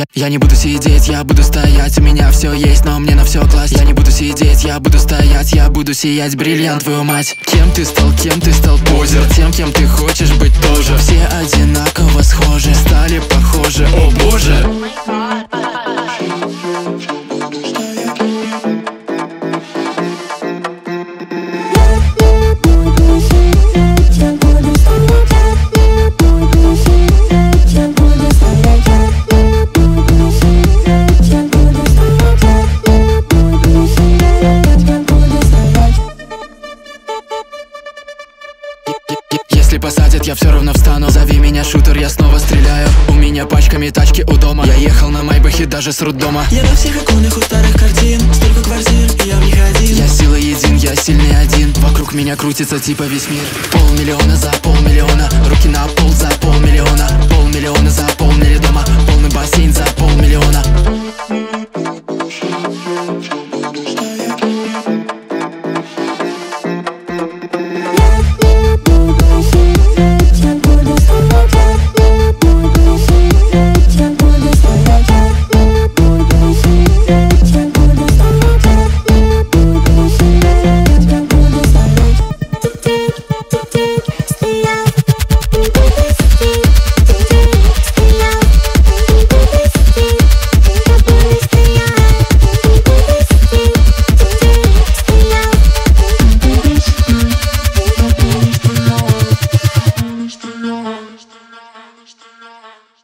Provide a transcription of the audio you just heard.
Я не буду сидеть, я буду стоять. У меня все есть, но мне на все класть. Я не буду сидеть, я буду стоять. Я буду сиять, бриллиант, твою мать. Кем ты стал, позер? Тем, кем ты хочешь быть тоже. Все одинаково схожи, стали похожи, о боже. Если посадят, я все равно встану. Зови меня шутер, я снова стреляю. У меня пачками тачки у дома. Я ехал на Майбахе даже с роддома. Я во всех иконах у старых картин. Столько квартир, и я в них один. Я сила един, я сильный один. Вокруг меня крутится типа весь мир. 500 000 за 500 000. Руки на пол за 500 000. 500 000 за полмили дома. Полный бассейн за 500 000.